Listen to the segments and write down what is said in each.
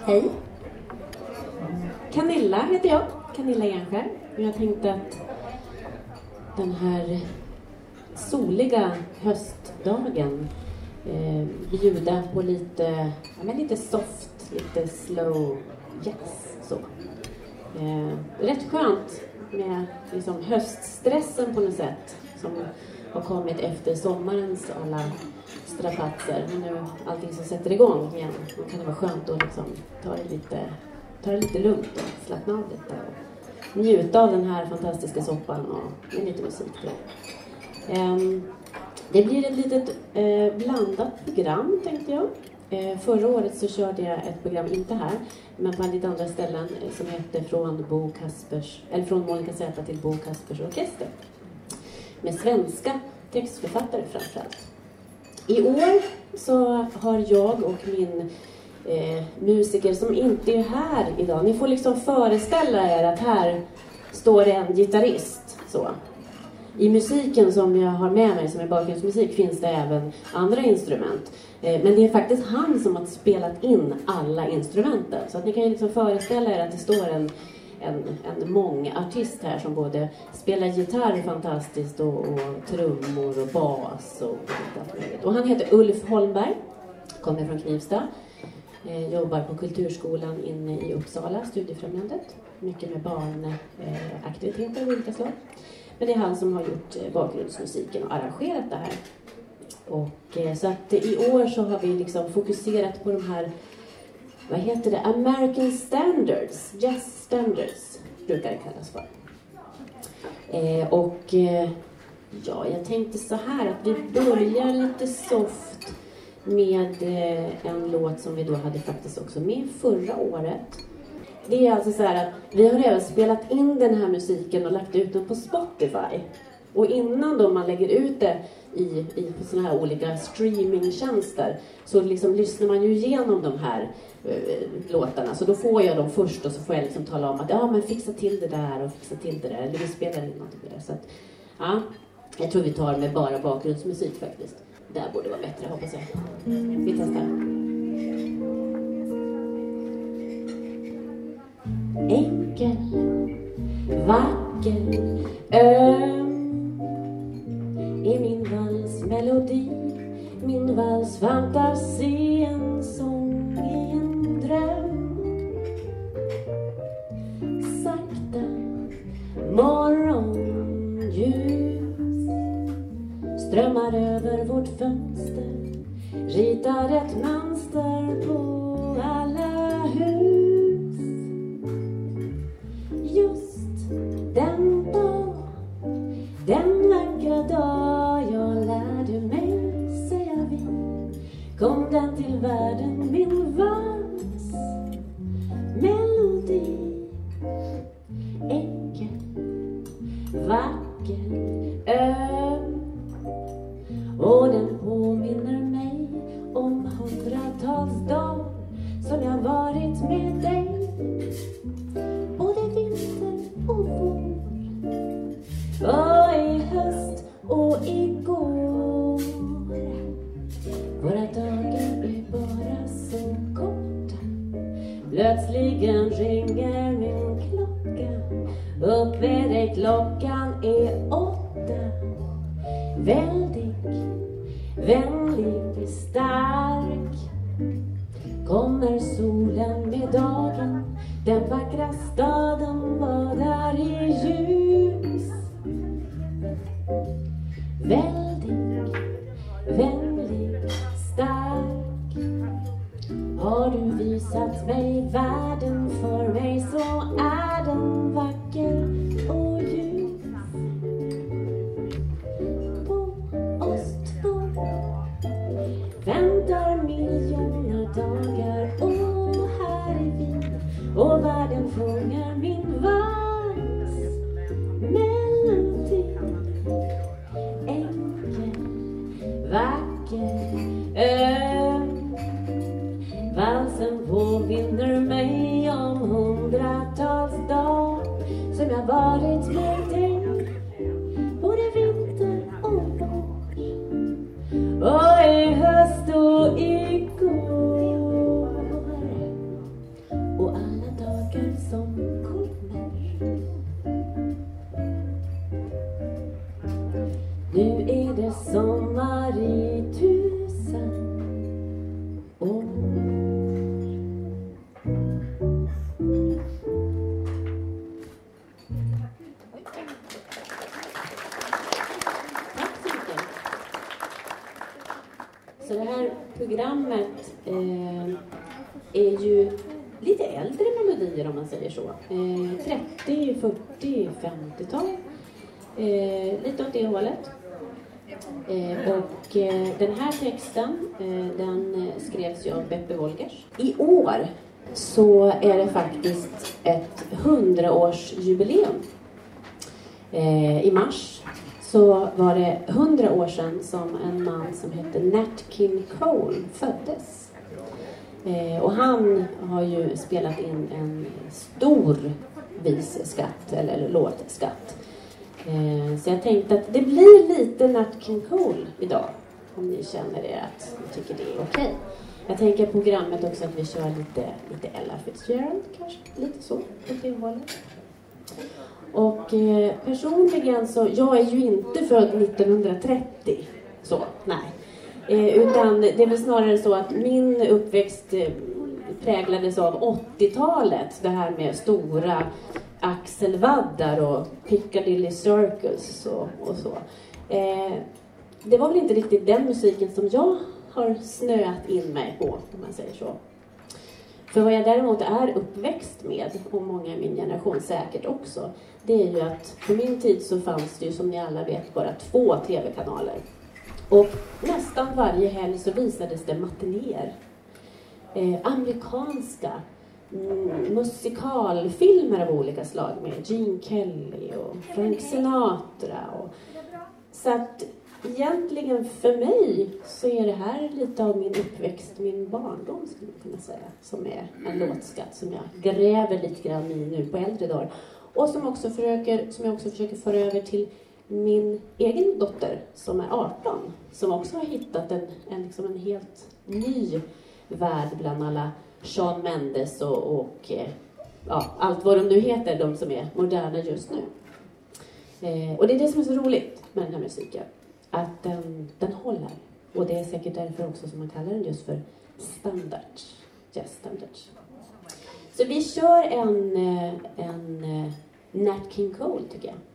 Hej. Camilla heter jag, Camilla Enskär. Jag tänkte att den här soliga höstdagen bjuda på lite soft, lite slow jazz. Så. Rätt skönt med liksom höststressen på något sätt som har kommit efter sommarens alla strapatser. Men nu allting som sätter igång igen. Då kan det vara skönt att liksom ta det lite lugnt och slappna av lite. Och njuta av den här fantastiska soppan och med lite musik till. Det blir ett litet blandat program, tänkte jag. Förra året så körde jag ett program, inte här, men på lite andra ställen, som hette från Monica Z till Bo Kaspers orkester. Med svenska textförfattare framförallt. I år så har jag och min musiker som inte är här idag. Ni får liksom föreställa er att här står en gitarrist. Så. I musiken som jag har med mig, som är bakgrundsmusik, finns det även andra instrument. Men det är faktiskt han som har spelat in alla instrumenten. Så att ni kan ju liksom föreställa er att det står en mångartist här som både spelar gitarr fantastiskt och trummor och bas och allt möjligt. Och han heter Ulf Holmberg, kommer från Knivsta, jobbar på Kulturskolan inne i Uppsala, Studiefrämjandet. Mycket med barnaktiviteter av olika slag. Men det är han som har gjort bakgrundsmusiken och arrangerat det här. Och så att i år så har vi liksom fokuserat på de här, vad heter det? American Standards, Jazz Standards brukar det kallas för. Ja, jag tänkte så här att vi börjar lite soft med en låt som vi då hade faktiskt också med förra året. Det är alltså så här att vi har även spelat in den här musiken och lagt ut den på Spotify. Och innan då man lägger ut det på såna här olika streamingtjänster så liksom lyssnar man ju igenom de här låtarna. Så då får jag dem först och så får jag liksom tala om att ja, men fixa till det där och fixa till det där. Eller vi spelar in något med det. Så att, ja, jag tror vi tar med bara bakgrundsmusik faktiskt. Det här borde vara bättre, hoppas jag. Vi testar. Enkel, vacker, är min valsmelodi, min valsfantasi, en sång i en dröm. Sakta, morgonljus strömmar över vårt fönster, ritar ett mönster på alla hus. Just den dag, den vackra dag jag lärde mig säga vi, kom den till världen, min vals melodi. Enkel, vacker, och den påminner mig om hundratals dagar som jag varit med dig. Både vinter och vår, och i höst och igår. Våra dagar är bara så korta. Plötsligen ringer min klocka. Upp med dig, klockan är 8. Väldigt, vänlig, stark kommer solen med dagen. Den vackra staden badar i ljus. Väldigt, vänlig, stark har du visat mig världen, för mig så är den vacker och ljus. På oss två väntar miljoner dagar, och här är vi, och världen sjunger min vals melodi. Enkel, vacker, valsen påminner mig om hundratals dagar som jag varit med dig. Både vinter och vår, och i höst och igår. programmet är ju lite äldre melodier om man säger så. 30, 40, 50-tal. Lite åt det hållet. Och den här texten den skrevs ju av Beppe Wolgers. I år så är det faktiskt ett 100-årsjubileum. I mars så var det 100 år sedan som en man som hette Nat King Cole föddes. Och han har ju spelat in en stor visskatt eller låtskatt. Så jag tänkte att det blir lite Nat King Cole idag. Om ni känner det att ni tycker det är okej. Jag tänker på programmet också att vi kör lite Ella Fitzgerald kanske. Lite så på det hållet. Och personligen så, jag är ju inte född 1930. Så, nej. Utan det är väl snarare så att min uppväxt präglades av 80-talet. Det här med stora axelvaddar och Piccadilly Circus och så. Det var väl inte riktigt den musiken som jag har snöat in mig på, om man säger så. För vad jag däremot är uppväxt med, och många i min generation säkert också, det är ju att på min tid så fanns det ju, som ni alla vet, bara 2 tv-kanaler. Och nästan varje helg så visades det matinéer. Amerikanska musikalfilmer av olika slag med Gene Kelly och Frank Sinatra. Så att egentligen för mig så är det här lite av min uppväxt, min barndom skulle man kunna säga. Som är en låtskatt som jag gräver lite grann i nu på äldre dagar. Och som jag också försöker föra över till min egen dotter som är 18. Som också har hittat en helt ny värld bland alla Shawn Mendes och allt vad de nu heter, de som är moderna just nu. Och det är det som är så roligt med den här musiken. Att den håller. Och det är säkert därför också som man kallar den just för standard. Jazz standard. Så vi kör en Nat King Cole tycker jag.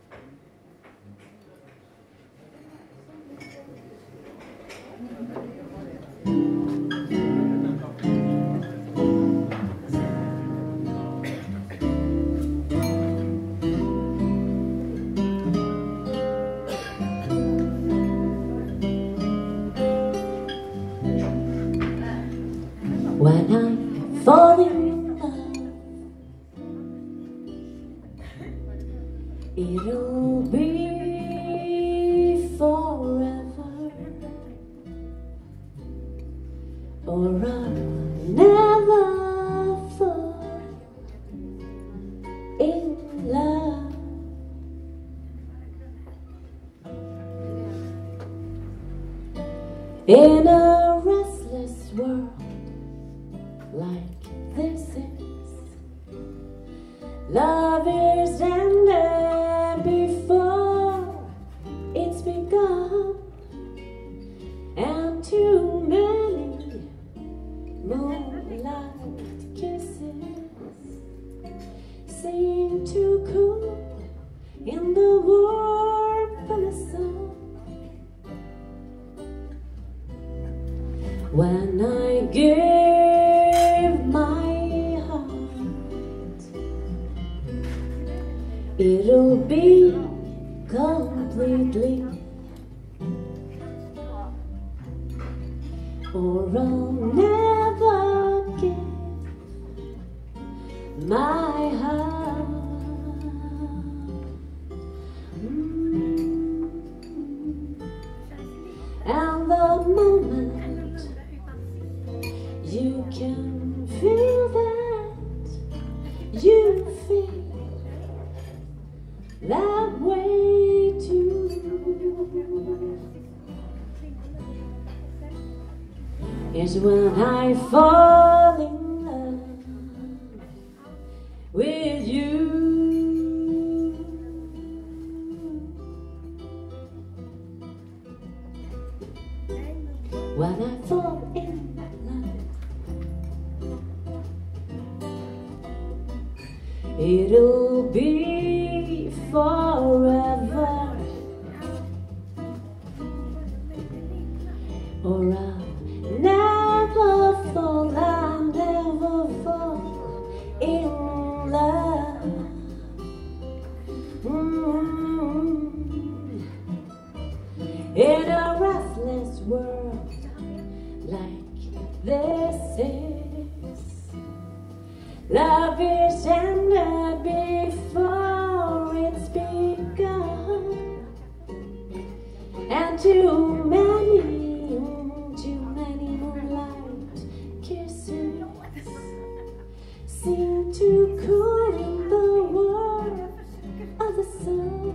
When I fall in love, it'll be forever, or I'll never fall in love. In a restless world like this is, love is ended before it's begun, and too many moonlight kisses seem to cool in the warmth of the sun. When I give my heart, it'll be completely, or I'll never give my heart. And the moment you can feel that, you feel that way too. Is when I fall in love with you. When I fall in love, it'll be forever, or I'll never Love is ended before it's begun, and too many moonlight kisses seem to cool the warmth of the sun.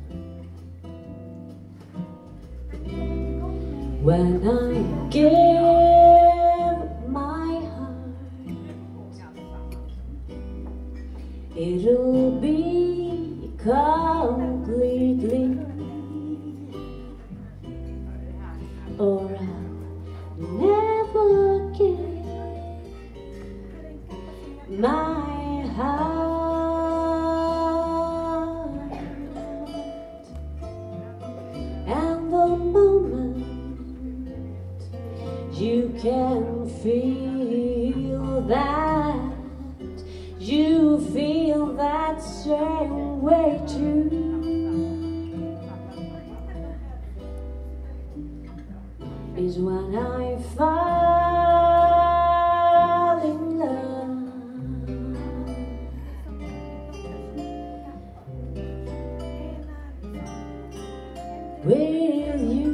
When I give my heart, it'll be completely, or I'll never give my heart. And the moment you can feel that, you feel that same way too. Is when I fall in love with you.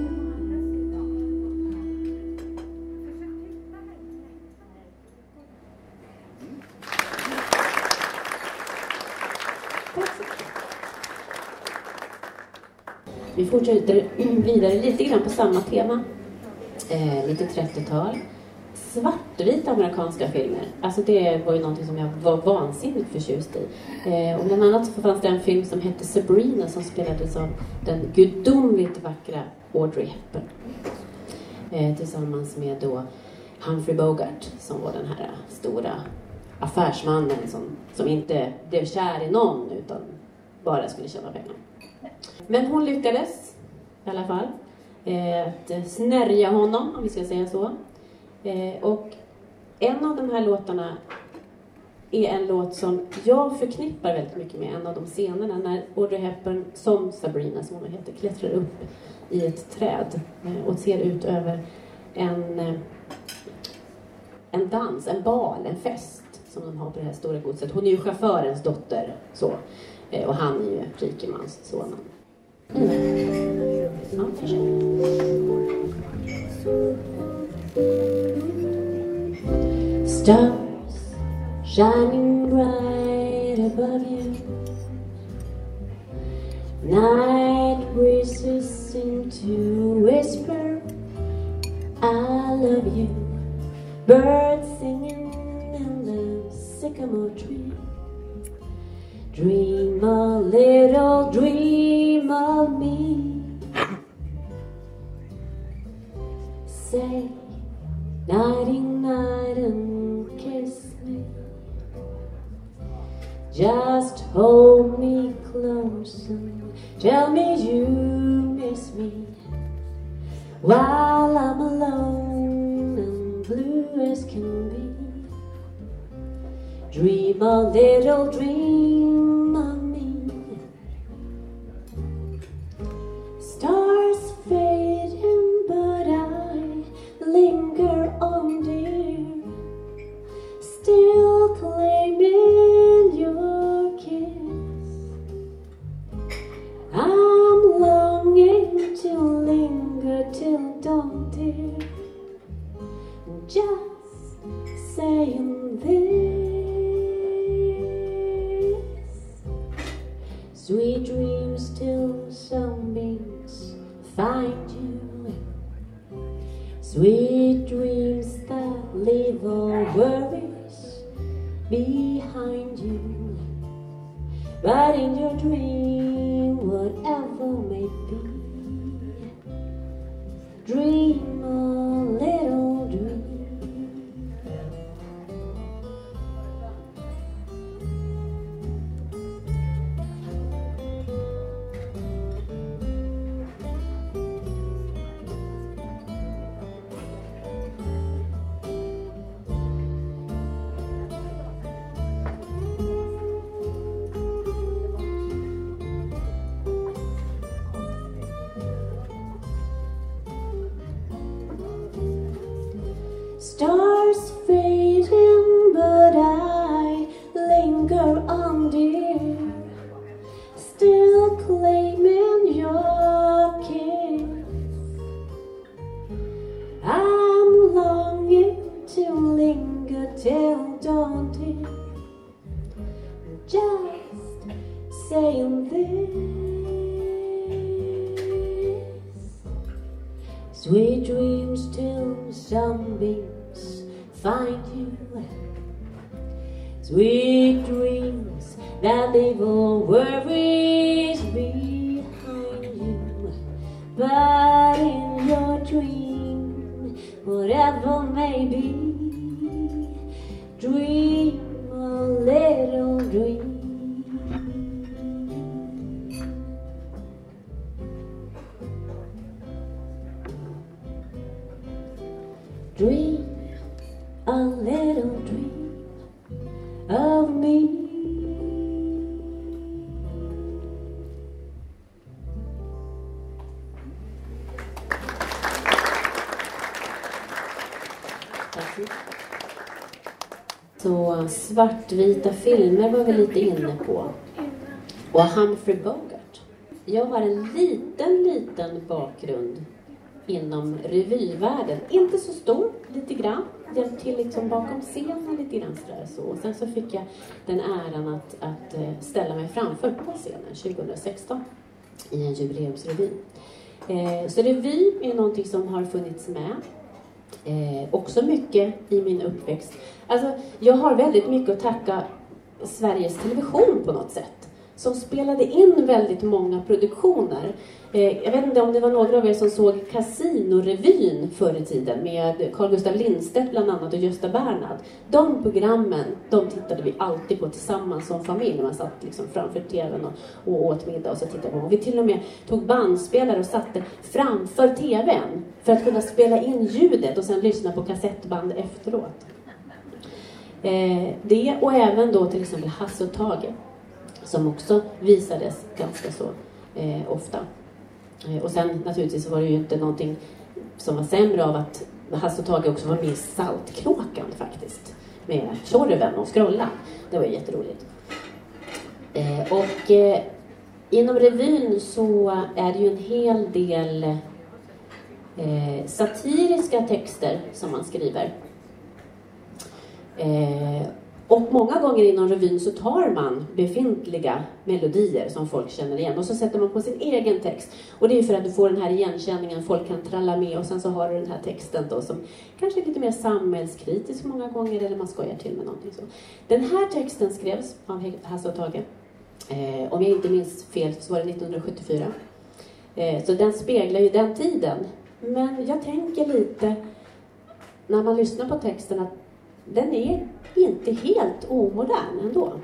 Vi fortsätter vidare lite grann på samma tema. Lite 30-tal. Svartvita amerikanska filmer. Alltså det var ju någonting som jag var vansinnigt förtjust i. Och bland annat så fanns det en film som hette Sabrina som spelades av den gudomligt vackra Audrey Hepburn. Tillsammans med då Humphrey Bogart som var den här stora affärsmannen som inte blev kär i någon utan bara skulle tjäna pengar. Men hon lyckades i alla fall att snärja honom, om vi ska säga så. Och en av de här låtarna är en låt som jag förknippar väldigt mycket med en av de scenerna när Audrey Hepburn, som Sabrina som hon heter, klättrar upp i ett träd och ser ut över en dans, en bal, en fest som de har på det här stora godset. Hon är ju chaufförens dotter så, och han är ju rikemans sonen. Ja, stars shining bright above you, night breezes seem to whisper I love you, birds singing in the sycamore tree. Dream a little dream of me. Say nighty night and kiss me. Just hold me close and tell me you miss me while I'm alone and blue as can be. Dream a little dream of me. Stars fading, but I linger on, dear, still claiming your kiss. I'm longing to linger till dawn, dear, just saying this. Sweet dreams till sunbeams find you. Sweet dreams that leave all worries behind you. But in your dream, whatever may be, dream a little dream. Stars fading, but I saying this. Sweet dreams till sunbeams find you. Sweet dreams that leave all worries behind you. But in your dream, whatever may be, dream a little dream. Dream a little dream of me. Så svartvita filmer var vi lite inne på. Och Humphrey Bogart. Jag har en liten bakgrund inom revyvärlden. Inte så stor, lite grann. Hjälpt till liksom bakom scenen lite grann så. Och sen så fick jag den äran att ställa mig framför på scenen 2016 i en jubileumsrevy. Så revy är någonting som har funnits med. Också mycket i min uppväxt. Alltså, jag har väldigt mycket att tacka Sveriges Television på något sätt. Som spelade in väldigt många produktioner. Jag vet inte om det var några av er som såg Casino-revyn förr i tiden med Carl Gustaf Lindstedt bland annat och Gösta Bernhard. De programmen, de tittade vi alltid på tillsammans som familj när man satt liksom framför tvn och åt middag och så tittade på. Vi till och med tog bandspelare och satte framför tvn för att kunna spela in ljudet och sen lyssna på kassettband efteråt. Det och även då till exempel Hasse och Tage som också visades ganska så ofta. Och sen naturligtvis var det ju inte någonting som var sämre av att Hasse och Tage också var med i Saltkråkan faktiskt. Med Tjorven och Skrollan. Det var ju jätteroligt. Och inom revyn så är det ju en hel del satiriska texter som man skriver. Och många gånger inom revyn så tar man befintliga melodier som folk känner igen. Och så sätter man på sin egen text. Och det är för att du får den här igenkänningen, folk kan tralla med. Och sen så har du den här texten då som kanske är lite mer samhällskritisk många gånger. Eller man skojar till med någonting så. Den här texten skrevs av Hasse och Tage. Om jag inte minns fel så var det 1974. Så den speglar ju den tiden. Men jag tänker lite när man lyssnar på texten att den är inte helt omodern ändå.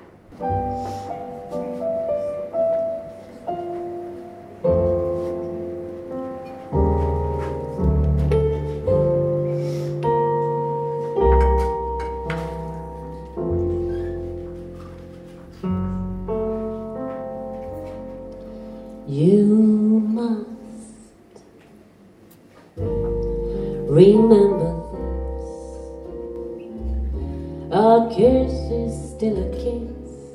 You must remember a kiss is still a kiss.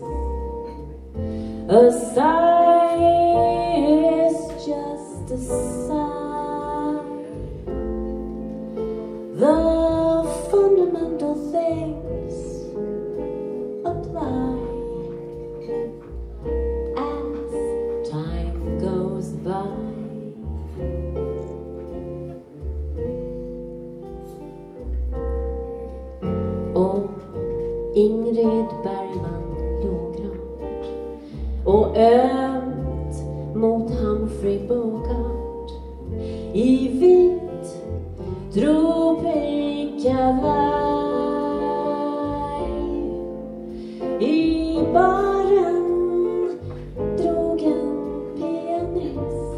A sigh is just a sigh. The fundamental things apply as time goes by. Och Ingrid Bergman lågrad och ömt mot Humphrey Bogart i vit tropikavaj. I baren drog en pianist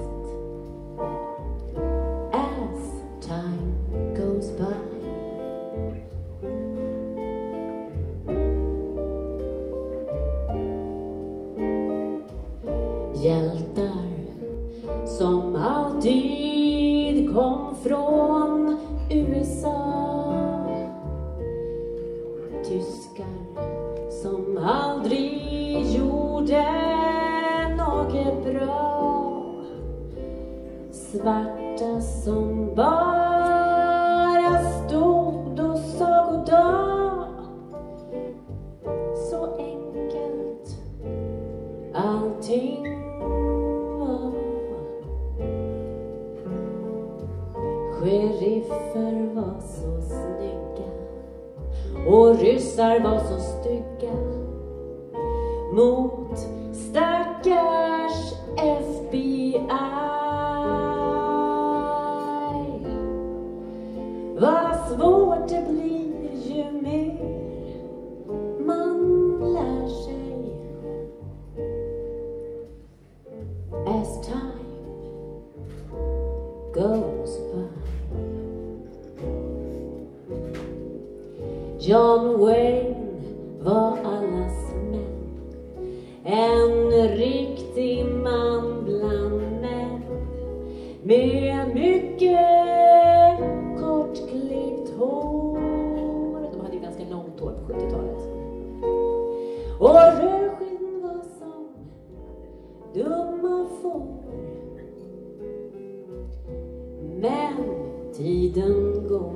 as time goes by. Hjältar som alltid kom från USA. Tyskar som aldrig gjorde något bra. Svarta som bara stod och sa goddag. Så enkelt allt allting var. Sheriffer var så snygga och ryssar var så stygga mot stackars FBI. Vad svårt det blir ju mer man lär sig. As time goes by. John Wayne var allas män, en riktig man bland män, med mycket kortklippt hår. De hade ju ganska långt hår på 70-talet. Och rödskinn var som dumma får. Men tiden går.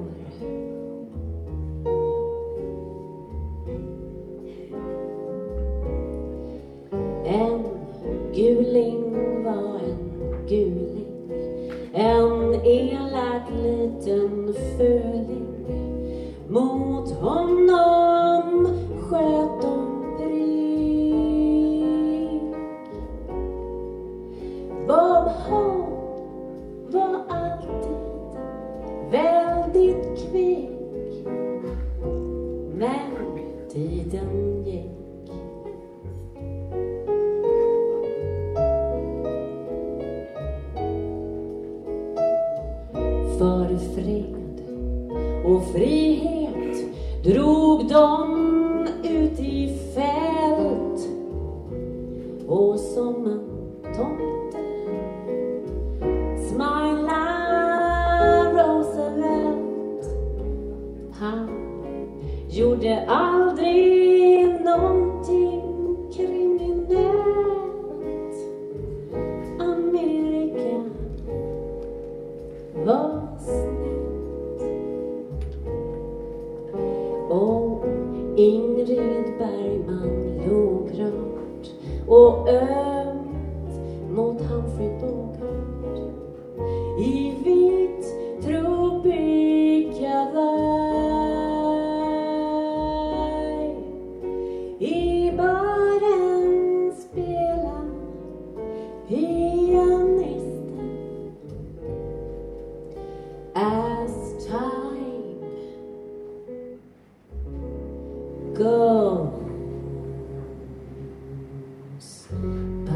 En guling var en guling, en elak liten föling. Mot honom sköt de prick. Bob Hope var alltid väldigt kvick, men tiden gick. För fred och frihet drog de ut i fält, och som en tomte smilar Roosevelt. Han gjorde aldrig någonting kriminellt. Amerika var snällt. Och Ingrid Bergman låg rört och ömt mot Humphrey Bogart i vit tropikavaj. I baren spela pianisten. As time goes by.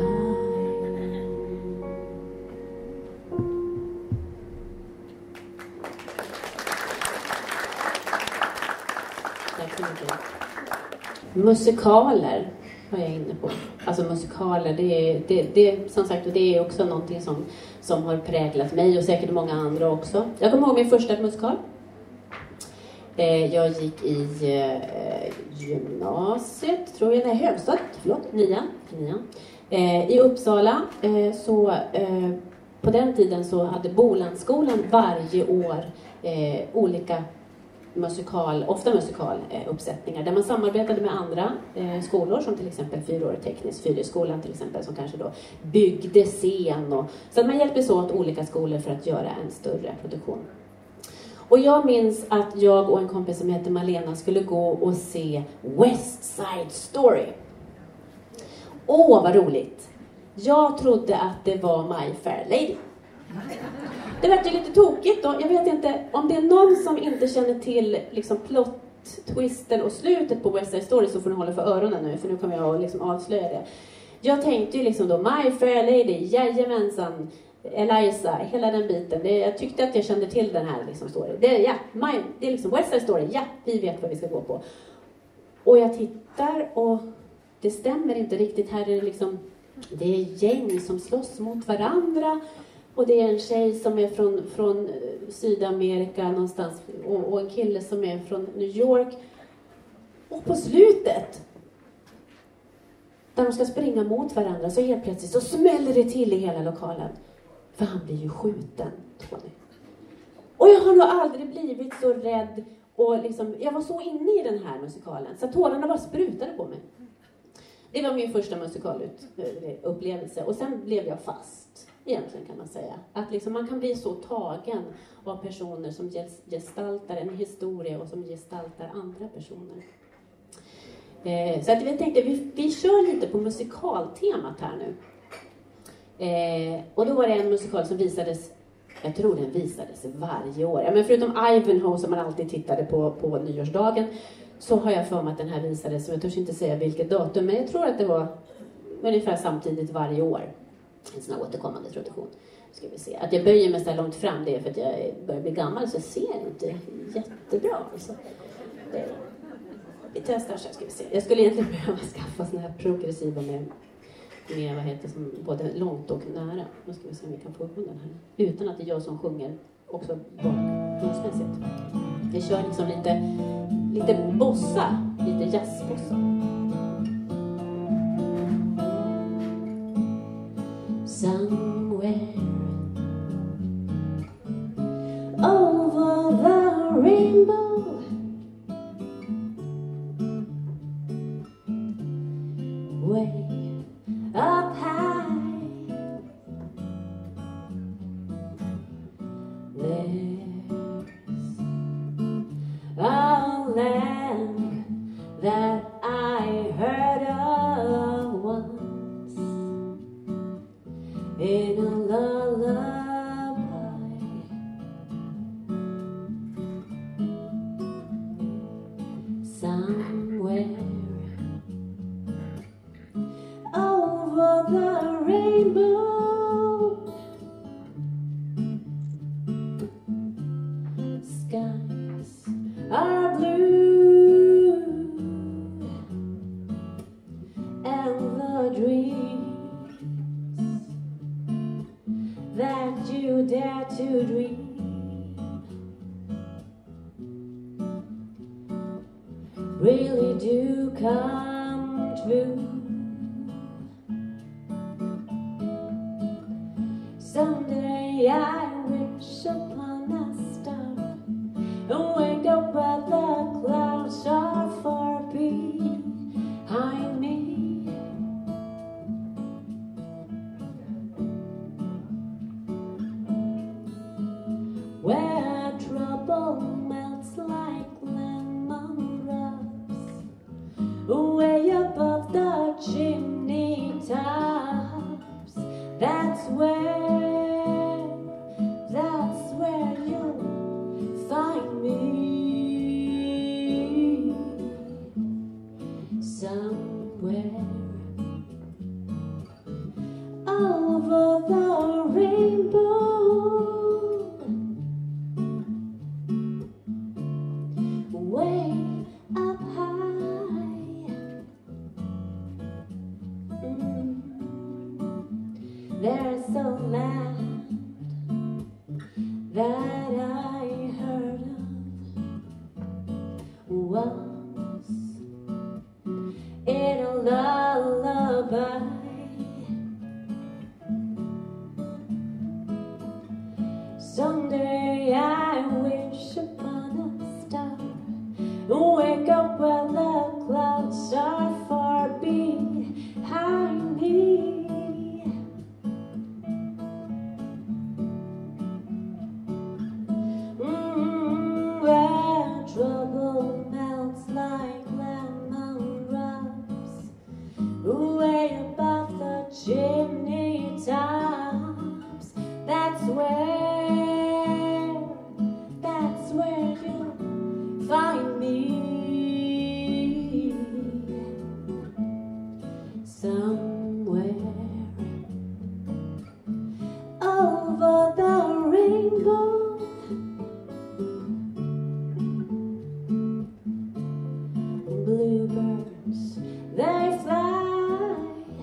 Tack så mycket. Musikaler var jag inne på. Alltså musikaler, det som sagt, och det är också någonting som har präglat mig och säkert många andra också. Jag kommer ihåg min första musikal. Jag gick i gymnasiet, tror jag, nian. I Uppsala. På den tiden så hade Bolandsskolan varje år olika ofta musikaluppsättningar där man samarbetade med andra skolor, som till exempel 4-årig teknisk, Fyrisskolan till exempel, som kanske då byggde scen, och så att man hjälptes åt olika skolor för att göra en större produktion. Och jag minns att jag och en kompis som heter Malena skulle gå och se West Side Story. Åh, vad roligt! Jag trodde att det var My Fair Lady. Det var ju lite tokigt då. Jag vet inte om det är någon som inte känner till liksom plot, twisten och slutet på West Side Story, så får ni hålla för öronen nu, för nu kommer jag att liksom avslöja det. Jag tänkte ju liksom då My Fair Lady, jajamensan, Eliza, hela den biten. Jag tyckte att jag kände till den här liksom story. Det är liksom West Side Story. Ja, vi vet vad vi ska gå på. Och jag tittar och det stämmer inte riktigt. Här är det liksom, det är gäng som slåss mot varandra. Och det är en tjej som är från Sydamerika någonstans. Och en kille som är från New York. Och på slutet, där de ska springa mot varandra, så helt plötsligt så smäller det till i hela lokalen. För han blir ju skjuten, Tony. Och jag har nog aldrig blivit så rädd. Och liksom, jag var så inne i den här musikalen så tårarna bara sprutade på mig. Det var min första musikalupplevelse. Och sen blev jag fast, egentligen kan man säga. Att liksom man kan bli så tagen av personer som gestaltar en historia och som gestaltar andra personer. Så att jag tänkte, vi kör lite på musikaltemat här nu. Och då var det en musikal som visades, jag tror den visades varje år. Ja, men förutom Ivanhoe som man alltid tittade på nyårsdagen, så har jag för mig att den här visades, jag törs inte säga vilket datum, men jag tror att det var ungefär samtidigt varje år. En sån här återkommande tradition. Ska vi se. Att jag böjer mig så långt fram, det är för att jag börjar bli gammal, så jag ser inte jättebra. Alltså, vi testar så här, ska vi se. Jag skulle egentligen behöva skaffa såna här progressiva med vad heter som både långt och nära. Nu ska vi se om vi kan få ihåg den här. Utan att det är jag som sjunger också bakgrundsmässigt. Jag kör liksom lite bossa, lite jazzbossa. Somewhere over the rainbow, way up high, there's a land that I heard of once in a lullaby. Somewhere over the rainbow, skies are blue, and the dreams that you dare to dream really do come true. Someday I wish upon a star and wake up where the clouds are far behind me. Where trouble melts like lemon drops, way above the chimney tops. That's where you'll find me. Somewhere over the rainbow, way up high. There's a land that I heard of once in a lullaby. Someday I wish upon a star, wake up where the clouds are far behind me. Where trouble melts like lemon drops, way above the chimney tops. That's where you'll find me. Somewhere over the rainbow, bluebirds, they fly.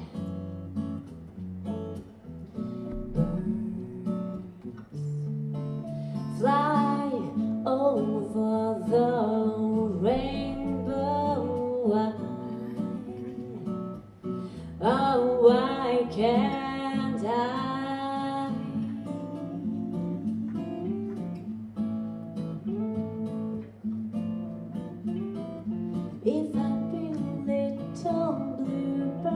Birds fly over the rainbow. Why can't I? If I'd been little bluebird,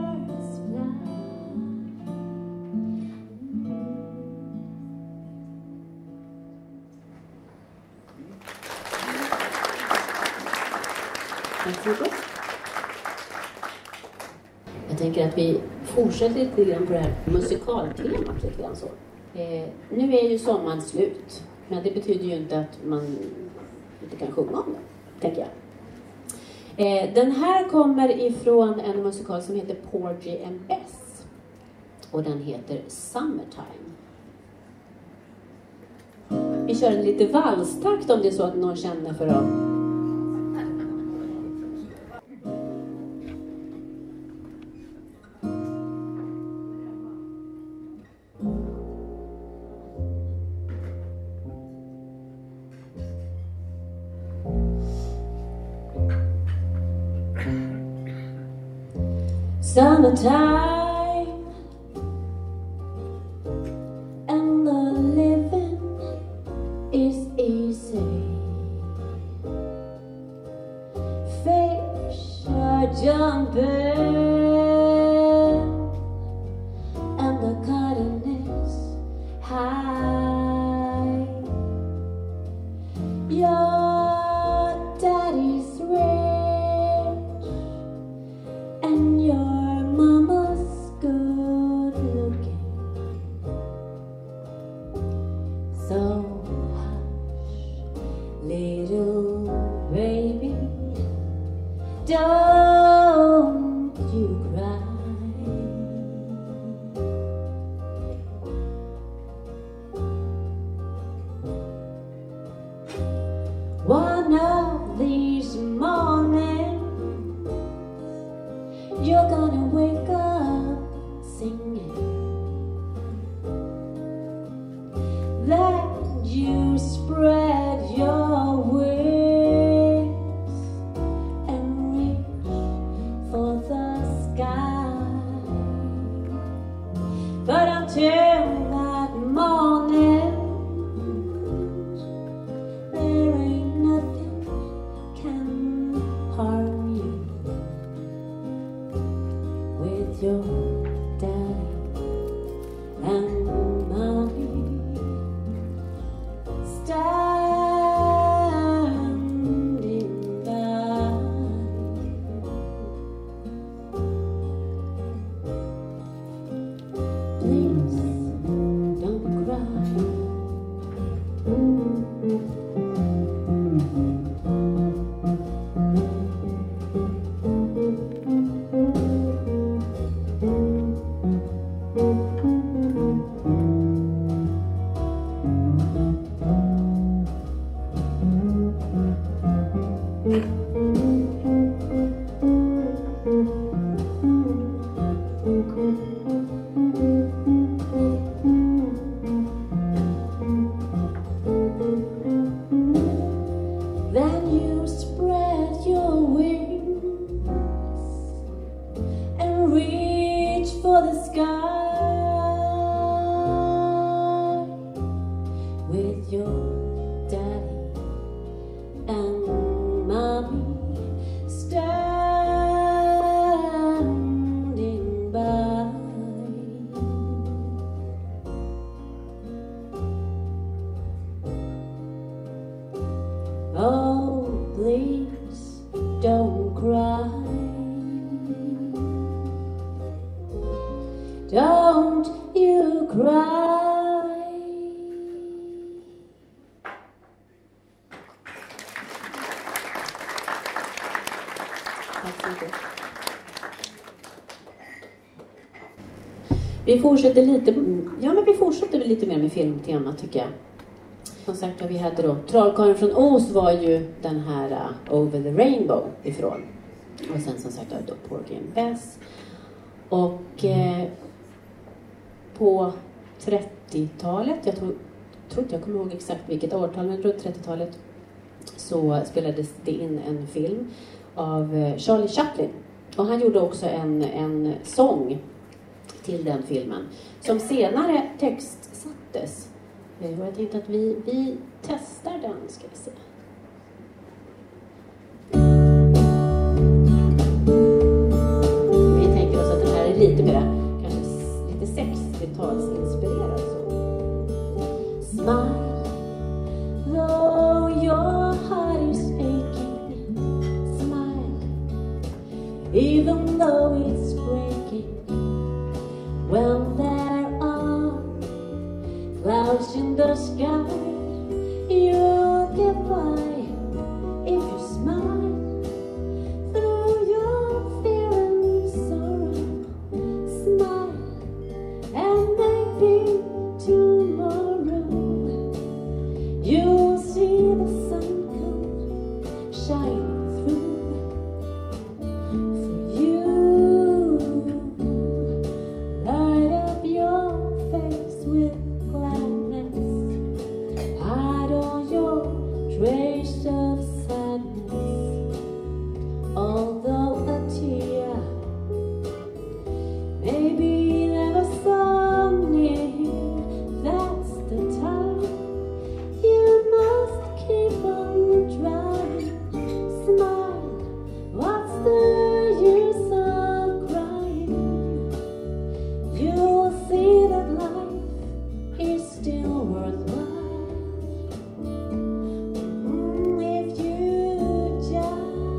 Tack så mycket. Jag tänker att vi fortsätter lite grann på det här musikaltemat lite grann så. Nu är ju sommaren slut, men det betyder ju inte att man inte kan sjunga om det, tänker jag. Den här kommer ifrån en musikal som heter Porgy and Bess. Och den heter Summertime. Vi kör en lite valstakt om det är så att någon känner för att... Summertime and the living is easy. Fish are jumping and the cotton is high. Your daddy's rich and your mama's good looking. So hush, little baby, don't you cry. One of these mornings you're gonna wake up singing that you spread your wings and reach for the sky. But until that morning, there ain't nothing can harm you with your daddy and mommy standing by. Please don't cry. Then you spread your wings and reach for the sky with your daddy and mommy standing by. Oh, please don't cry. Don't you cry. Tack så mycket. Vi fortsätter lite mer med filmtema, tycker jag. Som sagt, vi hade då Trollkarlen från Oz var ju den här Over the Rainbow ifrån. Och sen som sagt då Porgy and Bess. Och på 30-talet, jag tror inte jag kommer ihåg exakt vilket årtal, men runt 30-talet så spelades det in en film av Charlie Chaplin. Och han gjorde också en sång till den filmen som senare textsattes. Och jag tänkte att vi testar den, ska vi se. Vi tänker oss att den här är lite mer, kanske lite 60-talsinspirerad så. Smile, though your heart is aching. Smile, even though it's breaking. When there are clouds in the sky, you'll get by if you smile through your fear and sorrow. Smile, and maybe tomorrow you'll see the sun come shining through for you. Light up your face with gladness, hide all your trace of sadness. Although a tear maybe never so near, that's the time you must keep on trying. Smile, what's the use of crying? You'll see that life is still worthwhile if you just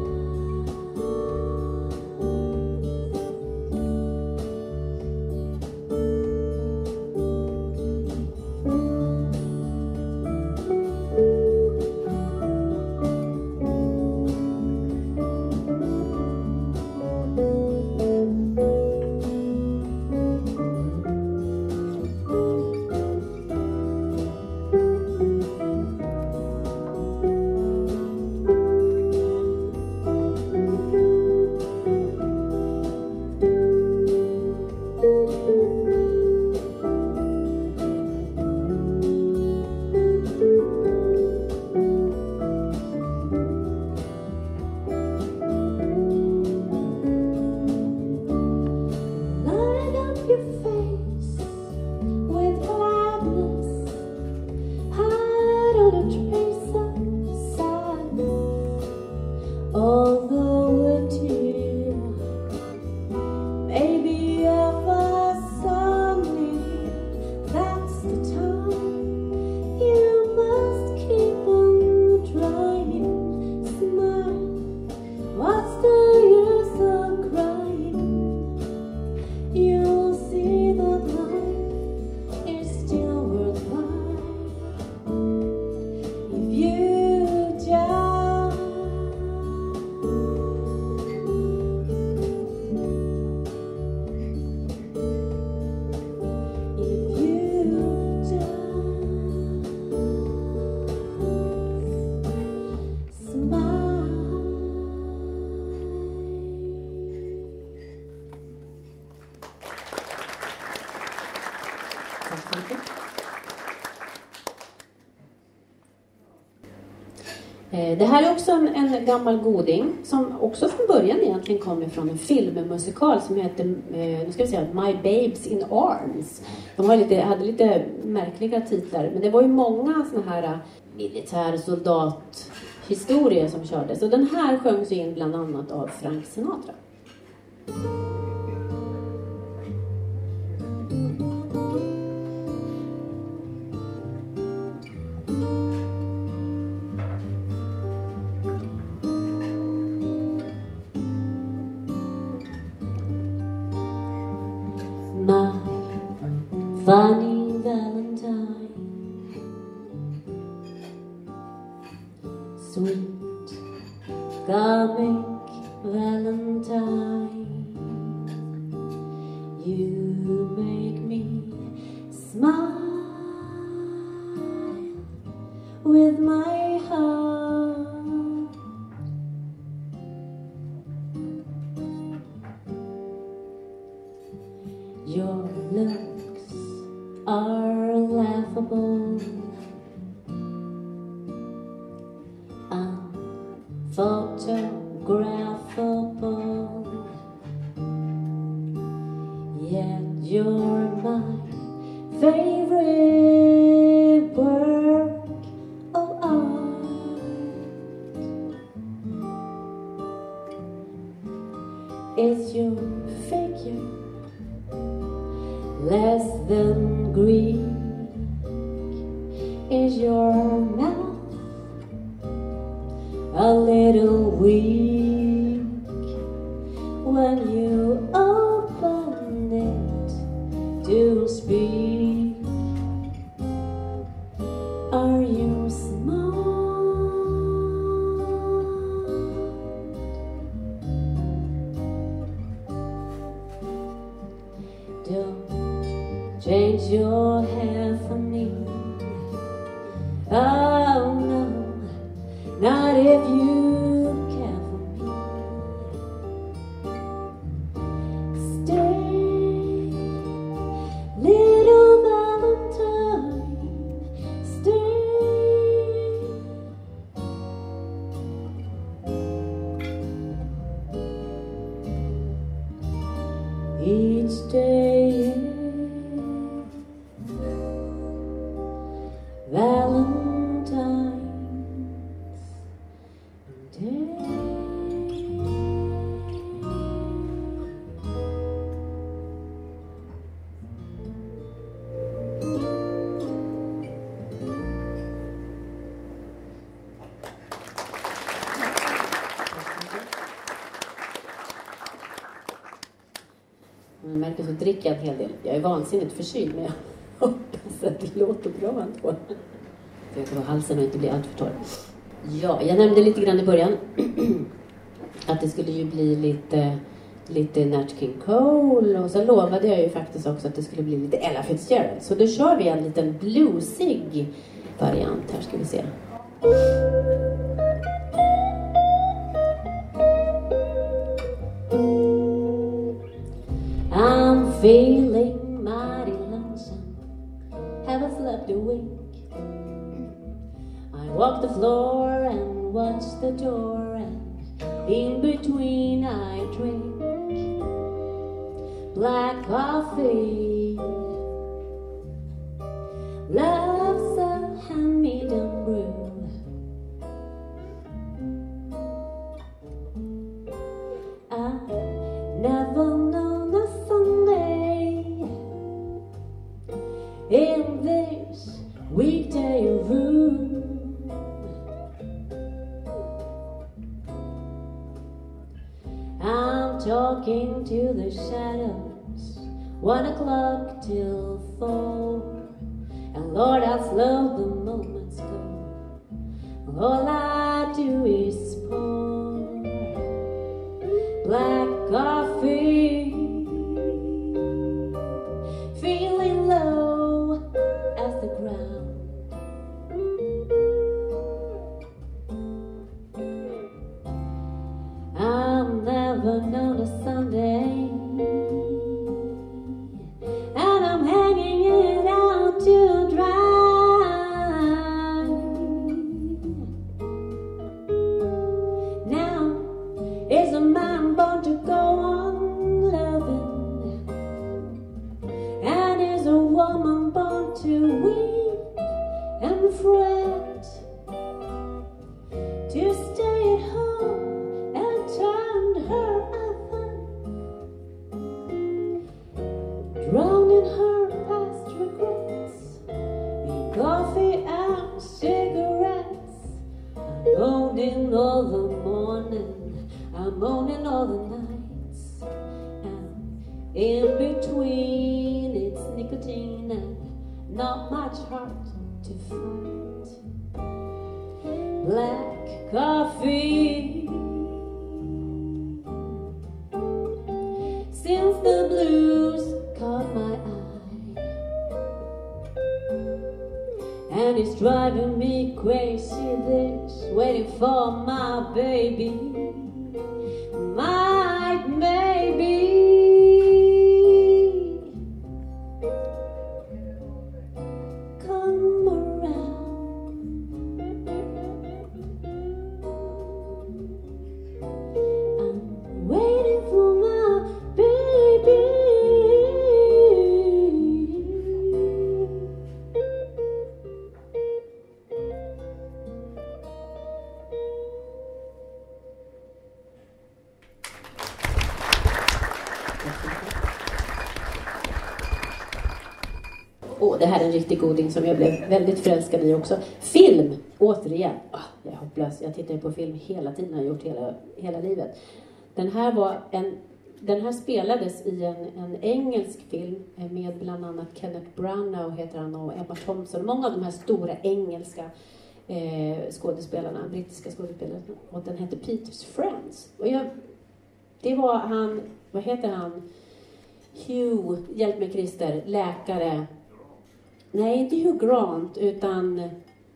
light up your face with gladness, hide all the trace of sadness. Although a tear maybe ever so near, that's the time you must keep on trying. Smile, what's the use of crying? You'll see that life is still worthwhile if you just smile. Tack så mycket. Det här är också en gammal goding som också från början egentligen kommer från en filmmusikal som heter nu ska vi säga, My Babes in Arms. De hade lite märkliga titlar, men det var ju många såna här militärsoldathistorier som kördes. Och den här sjöngs in bland annat av Frank Sinatra. My funny Valentine, sweet comic Valentine, you make me smile with my heart. Your looks are laughable, unphotographable, yet you're my favorite work of art. It's your figure, less than Greek, is your mouth a little weak when you open it to speak? Are you smart? Don't change your hair for me. Oh no, not if you care for me. Stay, little Valentine, stay. Each day Valentine's Day. Jag märker så dricker jag en hel del. Jag är vansinnigt förkyld, men jag hoppas att det låter bra ändå. För jag kan ha halsen och inte bli allt för torr. Ja, jag nämnde lite grann i början att det skulle ju bli lite Nat King Cole. Och så lovade jag ju faktiskt också att det skulle bli lite Ella Fitzgerald. Så då kör vi en liten bluesig variant. Här ska vi se. I'm feeling mighty lonesome, haven't slept a wink. I walk the floor and watch the door, and in between I drink black coffee. Love's a hand-me-down brew. I've never known a Sunday in this weekday room. I'm talking to the shadows, 1 o'clock till 4. And Lord, how slow the moments go. All I do is pour black coffee, feeling low as the ground. I've never known a Sunday, and I'm hanging it out to dry. Now is a man born to go on loving, and is a woman born to weep and fret, to stay at home and turn her oven, drown in her past regrets, in coffee and cigarettes. I'm moaning all the morning, I'm moaning all the nights, and in between it's nicotine and not much heart to fight. Black coffee, since the blues caught my eye, and it's driving me crazy, this waiting for my baby, my baby. Come around, I'm waiting for my baby. Det här är en riktig goding som jag blev väldigt förälskad i också. Film, återigen. Jag är hopplös. Jag tittar på film hela tiden, har gjort hela livet. Den här var en Den här spelades i en engelsk film med bland annat Kenneth Branagh heter han, och Emma Thompson. Många av de här stora engelska skådespelarna, brittiska skådespelarna. Och den hette Peter's Friends. Och det var han, vad heter han? Hugh, hjälp mig Christer, läkare. Nej, inte Hugh Grant, utan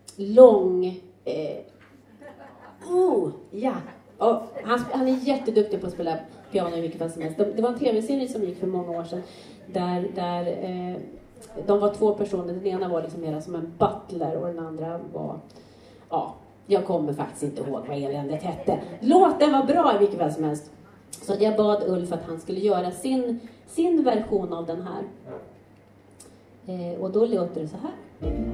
ja. Och han är jätteduktig på att spela piano i vilket fall som helst. Det var en tv-serie som gick för många år sedan där de var två personer. Den ena var liksom mer som en butler och den andra var, ja, jag kommer faktiskt inte ihåg vad eländet hette. Låten var bra i vilket fall som helst. Så jag bad Ulf att han skulle göra sin version av den här. Och då låter det så här.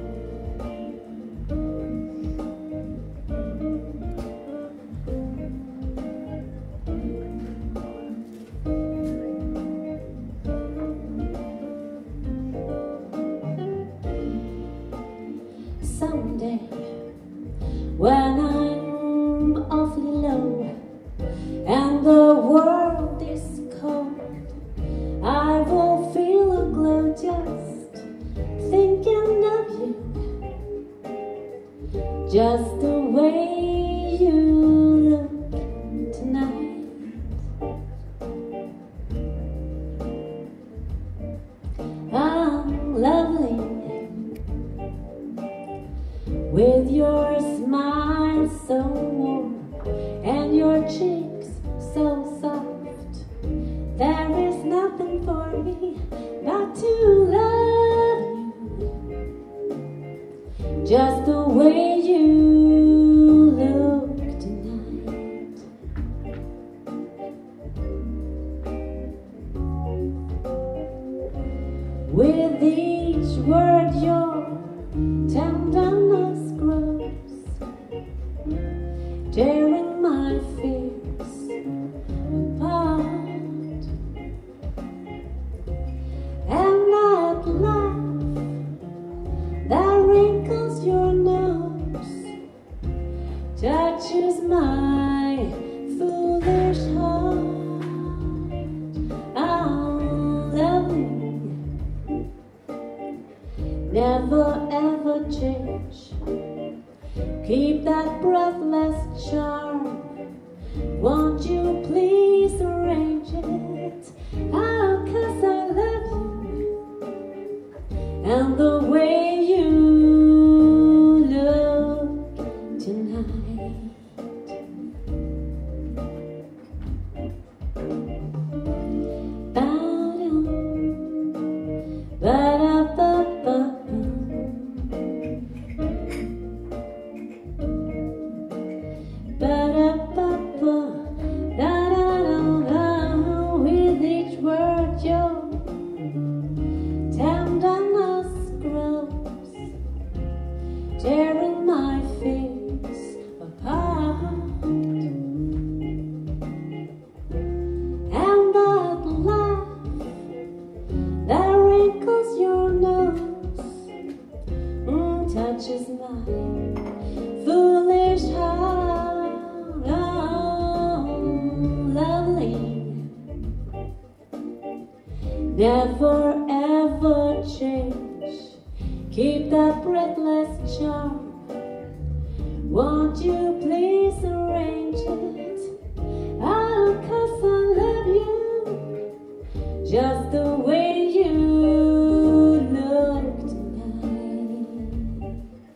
Someday, when I'm awfully low and the world is cold, I will feel a glow just thinking of you, just the way you look tonight. I'm lovely with your smile so warm and your cheeks so soft. There is nothing for me but to love you, just the way you look tonight. With each word your tenderness grows, tearing my fears apart. And that laugh that wrinkles your nose touches my foolish heart. I'm loving, never ever change. Keep that breathless charm. Won't you please arrange it? Oh, 'cause I love you and the way you look tonight. Ba-dum, ba-da-ba-ba. With each word your tenderness grows, tearing my fears apart. And that laugh that wrinkles your nose touches my foolish heart. Never ever change. Keep that breathless charm. Won't you please arrange it? Oh, 'cause I love you just the way you look tonight.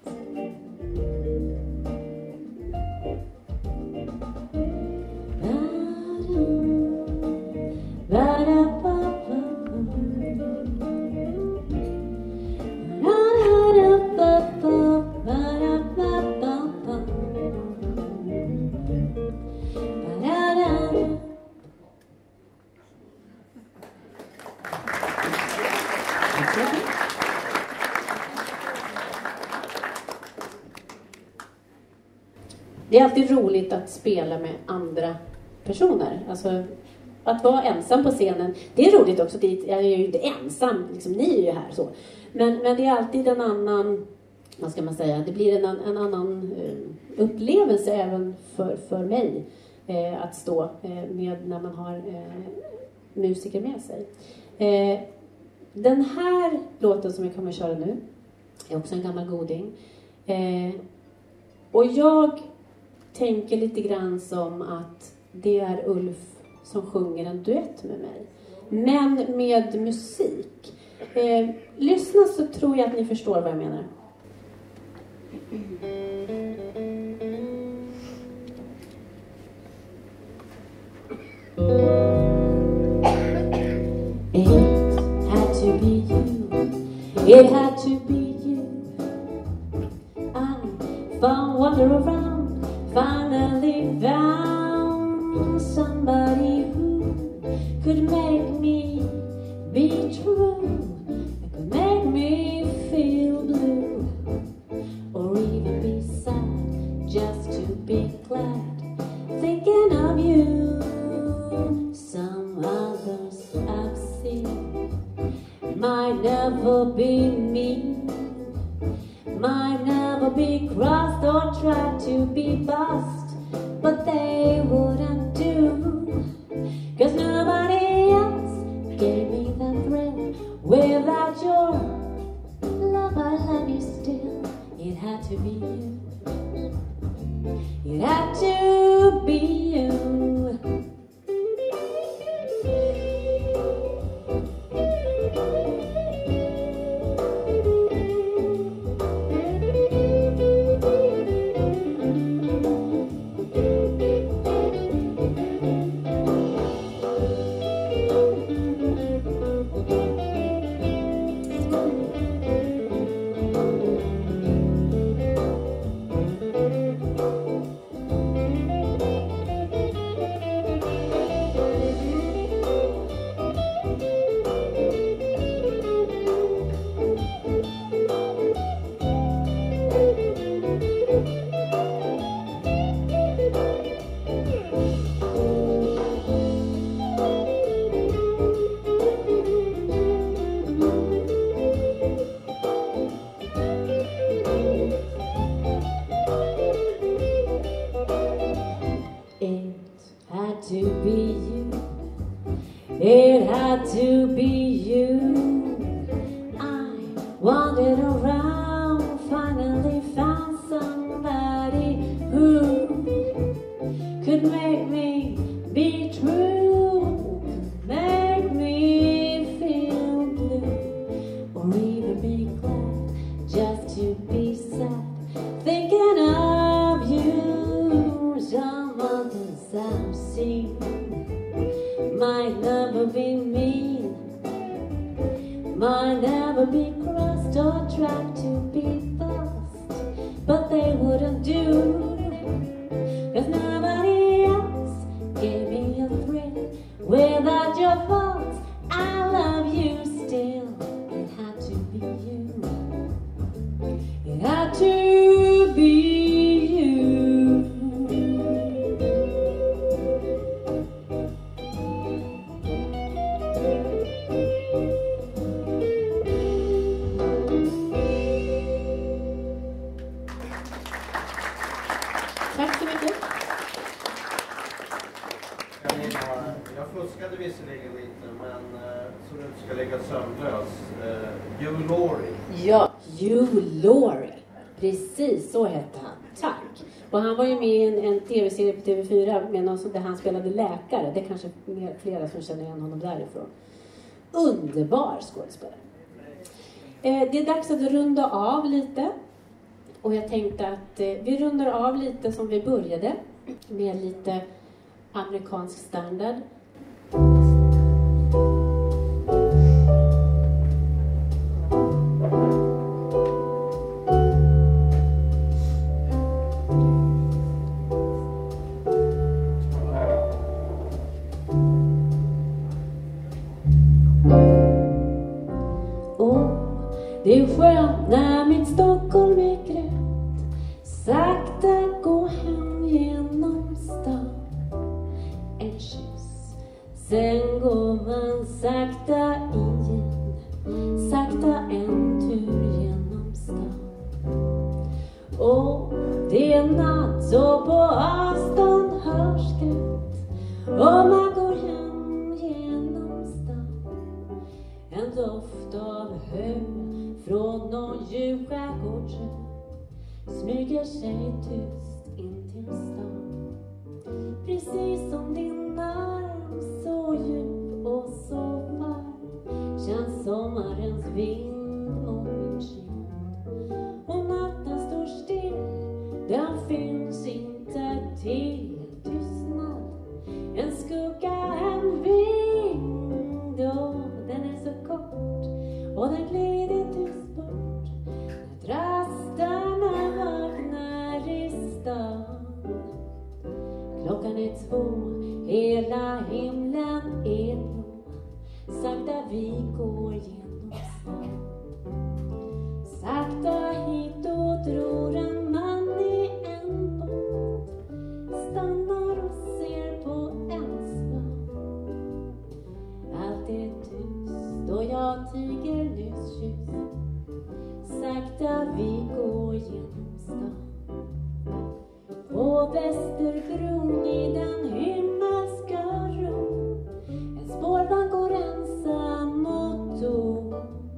Det är alltid roligt att spela med andra personer. Alltså, att vara ensam på scenen. Det är roligt också. Jag är ju inte ensam. Liksom, ni är ju här så. Men det är alltid en annan... Vad ska man säga? Det blir en annan upplevelse även för mig. Att stå med när man har musiker med sig. Den här låten som jag kommer att köra nu är också en gammal goding. Och jag tänker lite grann som att det är Ulf som sjunger en duett med mig. Men med musik. Lyssna så tror jag att ni förstår vad jag menar. It had to be you. It had to be you. I found wander around, finally found somebody who could make me be true, could make me feel blue, or even be sad, just to be glad, thinking of you. Some others I've seen might never be mean, might never be crossed or try to be bossed, but they wouldn't do, 'cause nobody else gave me the thrill. Without your love, I love you still. It had to be you. It had to be you. It had to be you. I wandered around, finally found somebody who could make me be true, make me feel blue, or even be glad, just to be sad, thinking of you. Some others I've seen might never be mean, might never be crossed or tried to be fussed, but they wouldn't do, 'cause nobody else gave me a thrill. Without your thoughts, I love you still. It had to be you. It had to be you. Tack så mycket. Jag fuskade visserligen lite, men så du inte ska lägga sömnlös. Hugh Laurie. Ja, Hugh Laurie. Precis, så hette han. Tack. Och han var ju med i en tv-serie på TV4 med någon där han spelade läkare. Det är kanske flera som känner igen honom därifrån. Underbar skådespelare. Det är dags att runda av lite. Och jag tänkte att vi rundar av lite som vi började. Med lite amerikansk standard. Det är skönt när mitt Stockholm är grönt, sakta gå hem genom stan. En kyss, sen går man sakta igen, sakta en tur genom stan. Och det är natt så på avstånd hörs skratt, och man går hem genom en doft av hö från någon djup skärgårdsö smyger sig tyst in till stan. Precis som din arm, så djup och så varm, känns sommarens vind mot min kind. Och natten står still, den finns inte till. Tystnad, en skugga, en vind, och den är så kort och den glider tyst bort när trasterna vaknar i stan. Klockan är 2, hela himlen är blå, sakta vi går genom stan. Sakta hitåt ror en man i en båt, stannar och ser på en svan. Allt är tyst och jag tiger nyss kyss. Sakta vi går genom stan. På Västerbron i den himmelska ro, en spårvagn går ensam och tom.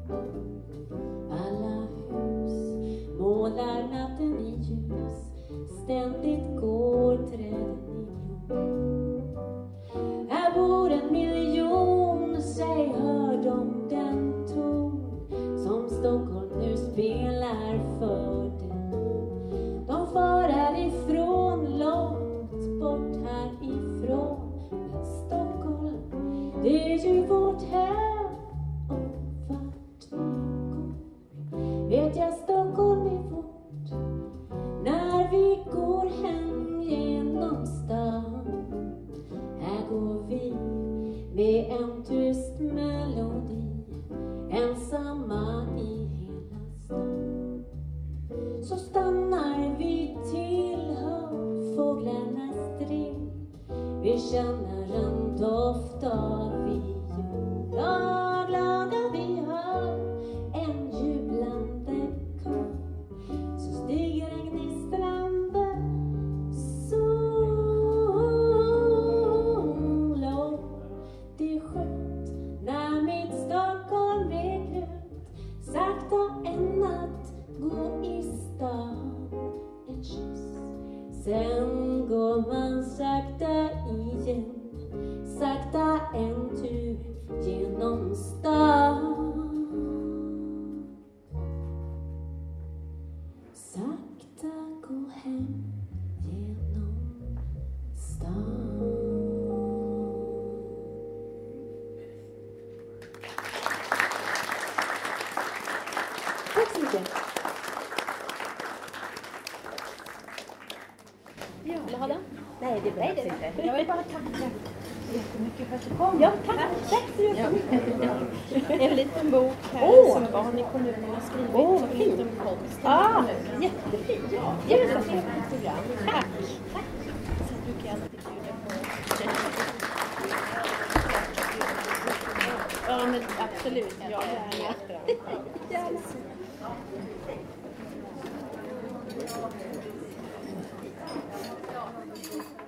Alla hus målar natten i ljus, ständigt går träden i blom. Här bor 1 miljon, säg hör de den ton som Stockholm nu spelar för den. De far härifrån, långt bort härifrån, men Stockholm, det är ju vårt hem. Och vart vi går, vet jag Stockholm är vårt, när vi går hem genom stan. Här går vi med en tyst melodi, ensamma i hela stan. Så stannar vi till, hör fåglarnas string, vi känner en doft av viol. Glada vi hör en jublande kör, så stiger en gnistrande sol. Och det är skönt när mitt Stockholm är glömt, sakta en natt gå i stan. En kyss, sen går man sakta igen, sakta en tur genom stan. Sakta gå hem genom stan. Tack så mycket. Ja. Vill du ha den? Nej, det behövs inte. Jag vill bara tacka jättemycket för att du kom. Ja, tack. Tack så jättemycket. En liten bok här som barn i kommunen har skrivit. Som lite om konst. Jättefint. Ja, jättefint program. Tack. Tack. Så du kan alltid bjuda på. Ja, men absolut. Jag gärna. Gärna.